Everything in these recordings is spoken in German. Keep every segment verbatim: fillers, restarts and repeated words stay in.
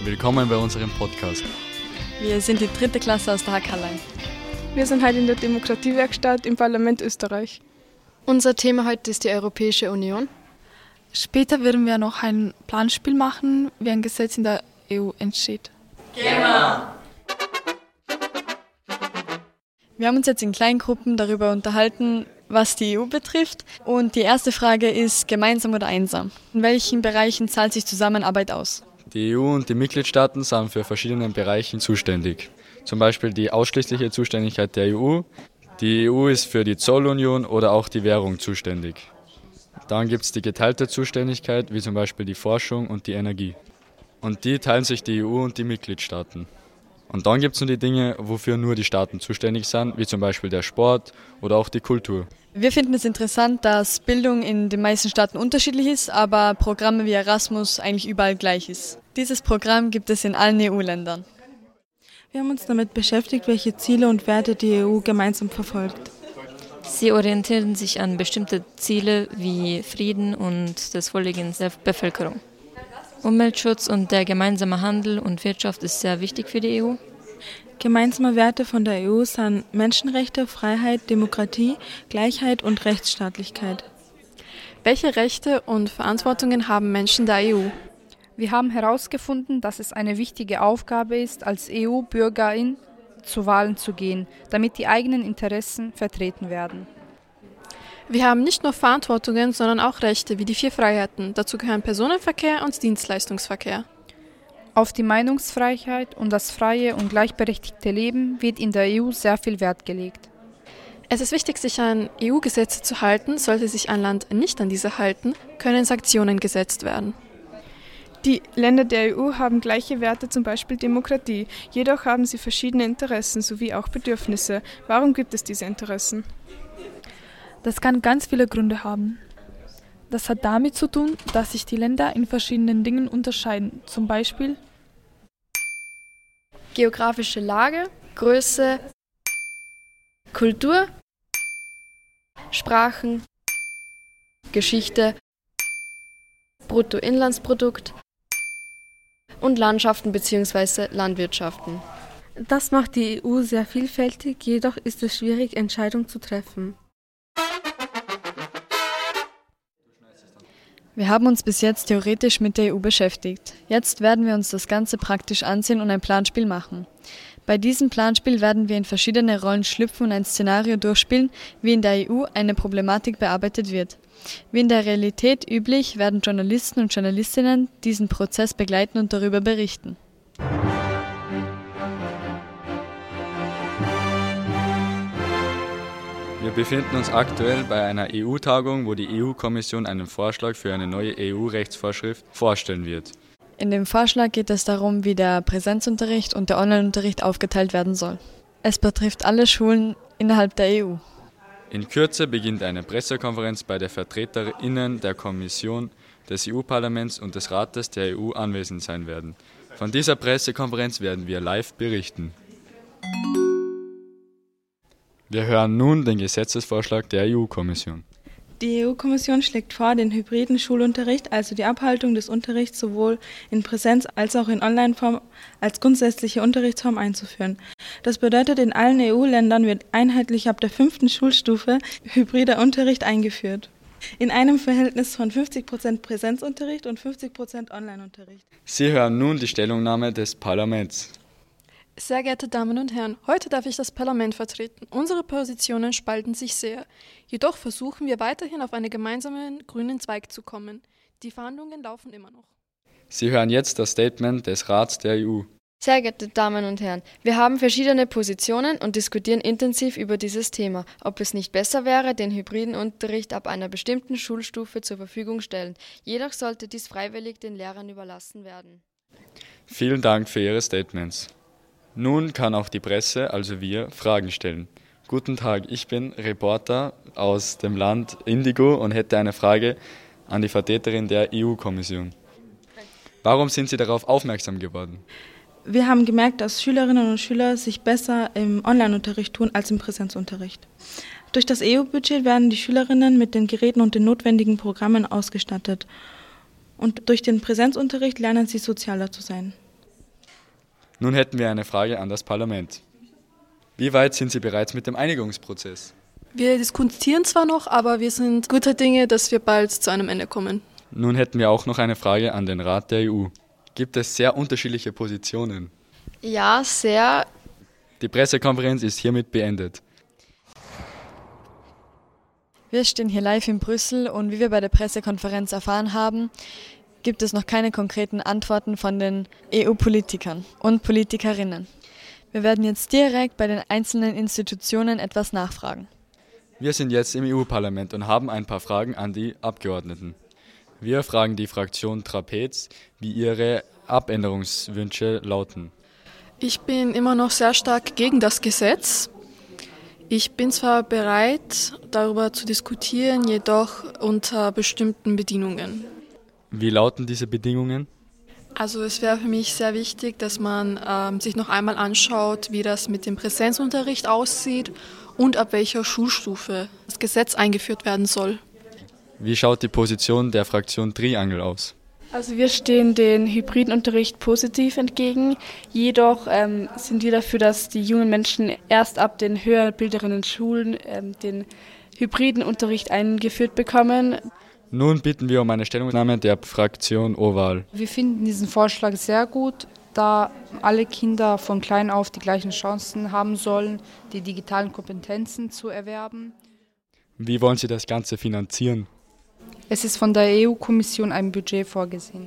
Willkommen bei unserem Podcast. Wir sind die dritte Klasse aus der Hackerlein. Wir sind heute in der Demokratiewerkstatt im Parlament Österreich. Unser Thema heute ist die Europäische Union. Später werden wir noch ein Planspiel machen, wie ein Gesetz in der E U entsteht. Genau. Wir haben uns jetzt in kleinen Gruppen darüber unterhalten, was die E U betrifft. Und die erste Frage ist, gemeinsam oder einsam? In welchen Bereichen zahlt sich Zusammenarbeit aus? Die E U und die Mitgliedstaaten sind für verschiedene Bereiche zuständig. Zum Beispiel die ausschließliche Zuständigkeit der E U. Die E U ist für die Zollunion oder auch die Währung zuständig. Dann gibt es die geteilte Zuständigkeit, wie zum Beispiel die Forschung und die Energie. Und die teilen sich die E U und die Mitgliedstaaten. Und dann gibt es nur die Dinge, wofür nur die Staaten zuständig sind, wie zum Beispiel der Sport oder auch die Kultur. Wir finden es interessant, dass Bildung in den meisten Staaten unterschiedlich ist, aber Programme wie Erasmus eigentlich überall gleich ist. Dieses Programm gibt es in allen E U-Ländern. Wir haben uns damit beschäftigt, welche Ziele und Werte die E U gemeinsam verfolgt. Sie orientieren sich an bestimmte Ziele wie Frieden und das Wohlergehen der Bevölkerung. Umweltschutz und der gemeinsame Handel und Wirtschaft ist sehr wichtig für die E U. Gemeinsame Werte von der E U sind Menschenrechte, Freiheit, Demokratie, Gleichheit und Rechtsstaatlichkeit. Welche Rechte und Verantwortungen haben Menschen der E U? Wir haben herausgefunden, dass es eine wichtige Aufgabe ist, als E U-Bürgerin zu Wahlen zu gehen, damit die eigenen Interessen vertreten werden. Wir haben nicht nur Verantwortungen, sondern auch Rechte wie die vier Freiheiten. Dazu gehören Personenverkehr und Dienstleistungsverkehr. Auf die Meinungsfreiheit und das freie und gleichberechtigte Leben wird in der E U sehr viel Wert gelegt. Es ist wichtig, sich an E U-Gesetze zu halten. Sollte sich ein Land nicht an diese halten, können Sanktionen gesetzt werden. Die Länder der E U haben gleiche Werte, zum Beispiel Demokratie. Jedoch haben sie verschiedene Interessen sowie auch Bedürfnisse. Warum gibt es diese Interessen? Das kann ganz viele Gründe haben. Das hat damit zu tun, dass sich die Länder in verschiedenen Dingen unterscheiden. Zum Beispiel geografische Lage, Größe, Kultur, Sprachen, Geschichte, Bruttoinlandsprodukt und Landschaften bzw. Landwirtschaften. Das macht die E U sehr vielfältig, jedoch ist es schwierig, Entscheidungen zu treffen. Wir haben uns bis jetzt theoretisch mit der E U beschäftigt. Jetzt werden wir uns das Ganze praktisch ansehen und ein Planspiel machen. Bei diesem Planspiel werden wir in verschiedene Rollen schlüpfen und ein Szenario durchspielen, wie in der E U eine Problematik bearbeitet wird. Wie in der Realität üblich, werden Journalisten und Journalistinnen diesen Prozess begleiten und darüber berichten. Wir befinden uns aktuell bei einer E U-Tagung, wo die E U-Kommission einen Vorschlag für eine neue E U-Rechtsvorschrift vorstellen wird. In dem Vorschlag geht es darum, wie der Präsenzunterricht und der Online-Unterricht aufgeteilt werden soll. Es betrifft alle Schulen innerhalb der E U. In Kürze beginnt eine Pressekonferenz, bei der VertreterInnen der Kommission, des E U-Parlaments und des Rates der E U anwesend sein werden. Von dieser Pressekonferenz werden wir live berichten. Wir hören nun den Gesetzesvorschlag der E U-Kommission. Die E U-Kommission schlägt vor, den hybriden Schulunterricht, also die Abhaltung des Unterrichts sowohl in Präsenz als auch in Online-Form als grundsätzliche Unterrichtsform einzuführen. Das bedeutet, in allen E U-Ländern wird einheitlich ab der fünften Schulstufe hybrider Unterricht eingeführt. In einem Verhältnis von fünfzig Prozent Präsenzunterricht und fünfzig Prozent Online-Unterricht. Sie hören nun die Stellungnahme des Parlaments. Sehr geehrte Damen und Herren, heute darf ich das Parlament vertreten. Unsere Positionen spalten sich sehr. Jedoch versuchen wir weiterhin auf einen gemeinsamen grünen Zweig zu kommen. Die Verhandlungen laufen immer noch. Sie hören jetzt das Statement des Rats der E U. Sehr geehrte Damen und Herren, wir haben verschiedene Positionen und diskutieren intensiv über dieses Thema, ob es nicht besser wäre, den hybriden Unterricht ab einer bestimmten Schulstufe zur Verfügung stellen. Jedoch sollte dies freiwillig den Lehrern überlassen werden. Vielen Dank für Ihre Statements. Nun kann auch die Presse, also wir, Fragen stellen. Guten Tag, ich bin Reporter aus dem Land Indigo und hätte eine Frage an die Vertreterin der E U-Kommission. Warum sind Sie darauf aufmerksam geworden? Wir haben gemerkt, dass Schülerinnen und Schüler sich besser im Online-Unterricht tun als im Präsenzunterricht. Durch das E U-Budget werden die Schülerinnen mit den Geräten und den notwendigen Programmen ausgestattet. Und durch den Präsenzunterricht lernen sie sozialer zu sein. Nun hätten wir eine Frage an das Parlament. Wie weit sind Sie bereits mit dem Einigungsprozess? Wir diskutieren zwar noch, aber wir sind guter Dinge, dass wir bald zu einem Ende kommen. Nun hätten wir auch noch eine Frage an den Rat der E U. Gibt es sehr unterschiedliche Positionen? Ja, sehr. Die Pressekonferenz ist hiermit beendet. Wir stehen hier live in Brüssel und wie wir bei der Pressekonferenz erfahren haben, gibt es noch keine konkreten Antworten von den E U-Politikern und Politikerinnen. Wir werden jetzt direkt bei den einzelnen Institutionen etwas nachfragen. Wir sind jetzt im E U-Parlament und haben ein paar Fragen an die Abgeordneten. Wir fragen die Fraktion Trapez, wie ihre Abänderungswünsche lauten. Ich bin immer noch sehr stark gegen das Gesetz. Ich bin zwar bereit, darüber zu diskutieren, jedoch unter bestimmten Bedingungen. Wie lauten diese Bedingungen? Also es wäre für mich sehr wichtig, dass man ähm, sich noch einmal anschaut, wie das mit dem Präsenzunterricht aussieht und ab welcher Schulstufe das Gesetz eingeführt werden soll. Wie schaut die Position der Fraktion Triangel aus? Also wir stehen den Hybridenunterricht positiv entgegen. Jedoch ähm, sind wir dafür, dass die jungen Menschen erst ab den höher bildenden Schulen ähm, den Hybridenunterricht eingeführt bekommen. Nun bitten wir um eine Stellungnahme der Fraktion Oval. Wir finden diesen Vorschlag sehr gut, da alle Kinder von klein auf die gleichen Chancen haben sollen, die digitalen Kompetenzen zu erwerben. Wie wollen Sie das Ganze finanzieren? Es ist von der E U-Kommission ein Budget vorgesehen.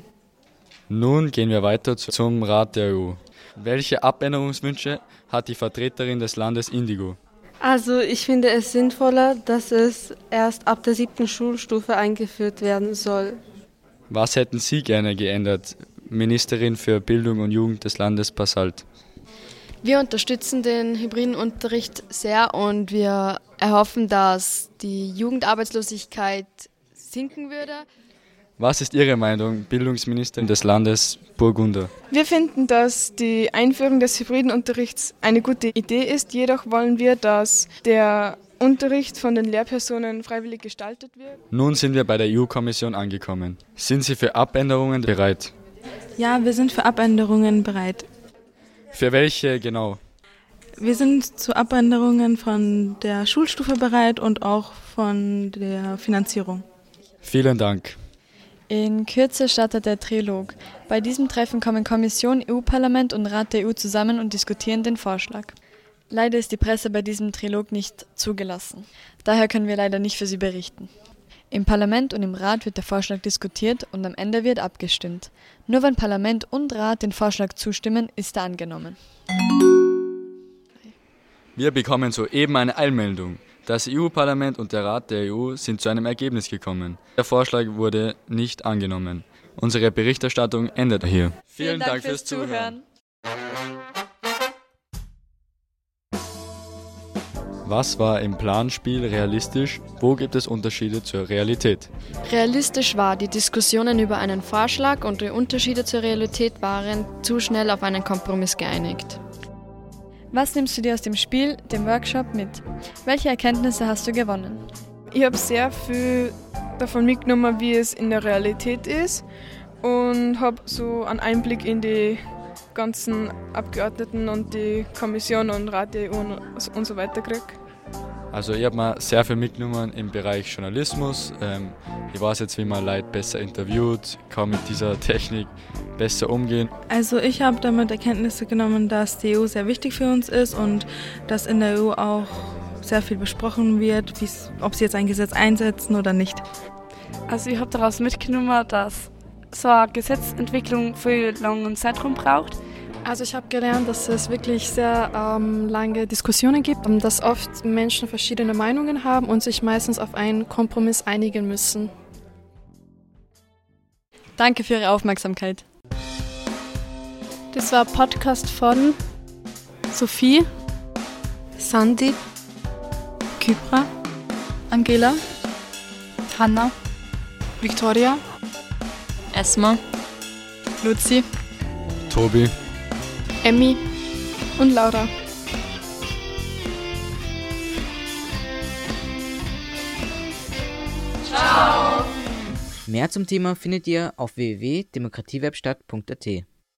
Nun gehen wir weiter zum Rat der E U. Welche Abänderungswünsche hat die Vertreterin des Landes Indigo? Also ich finde es sinnvoller, dass es erst ab der siebten Schulstufe eingeführt werden soll. Was hätten Sie gerne geändert, Ministerin für Bildung und Jugend des Landes Basalt? Wir unterstützen den Hybridenunterricht sehr und wir erhoffen, dass die Jugendarbeitslosigkeit sinken würde. Was ist Ihre Meinung, Bildungsministerin des Landes Burgunder? Wir finden, dass die Einführung des Hybridenunterrichts eine gute Idee ist. Jedoch wollen wir, dass der Unterricht von den Lehrpersonen freiwillig gestaltet wird. Nun sind wir bei der E U-Kommission angekommen. Sind Sie für Abänderungen bereit? Ja, wir sind für Abänderungen bereit. Für welche genau? Wir sind zu Abänderungen von der Schulstufe bereit und auch von der Finanzierung. Vielen Dank. In Kürze startet der Trilog. Bei diesem Treffen kommen Kommission, E U-Parlament und Rat der E U zusammen und diskutieren den Vorschlag. Leider ist die Presse bei diesem Trilog nicht zugelassen. Daher können wir leider nicht für sie berichten. Im Parlament und im Rat wird der Vorschlag diskutiert und am Ende wird abgestimmt. Nur wenn Parlament und Rat den Vorschlag zustimmen, ist er angenommen. Wir bekommen soeben eine Eilmeldung. Das E U-Parlament und der Rat der E U sind zu einem Ergebnis gekommen. Der Vorschlag wurde nicht angenommen. Unsere Berichterstattung endet hier. Vielen Dank fürs Zuhören. Was war im Planspiel realistisch? Wo gibt es Unterschiede zur Realität? Realistisch war die Diskussionen über einen Vorschlag und die Unterschiede zur Realität waren zu schnell auf einen Kompromiss geeinigt. Was nimmst du dir aus dem Spiel, dem Workshop mit? Welche Erkenntnisse hast du gewonnen? Ich habe sehr viel davon mitgenommen, wie es in der Realität ist und habe so einen Einblick in die ganzen Abgeordneten und die Kommission und Rat der E U und so weiter gekriegt. Also ich habe mir sehr viel mitgenommen im Bereich Journalismus. Ähm, ich weiß jetzt, wie man Leute besser interviewt, kann mit dieser Technik besser umgehen. Also ich habe damit Erkenntnisse genommen, dass die E U sehr wichtig für uns ist und dass in der E U auch sehr viel besprochen wird, ob sie jetzt ein Gesetz einsetzen oder nicht. Also ich habe daraus mitgenommen, dass so eine Gesetzentwicklung viel langen Zeitraum braucht. Also ich habe gelernt, dass es wirklich sehr ähm, lange Diskussionen gibt, dass oft Menschen verschiedene Meinungen haben und sich meistens auf einen Kompromiss einigen müssen. Danke für Ihre Aufmerksamkeit. Das war ein Podcast von Sophie, Sandy, Kypra, Angela, Hanna, Victoria, Esma, Luzi, Tobi, Emmy und Laura. Mehr zum Thema findet ihr auf w w w punkt demokratiewebstadt punkt a t.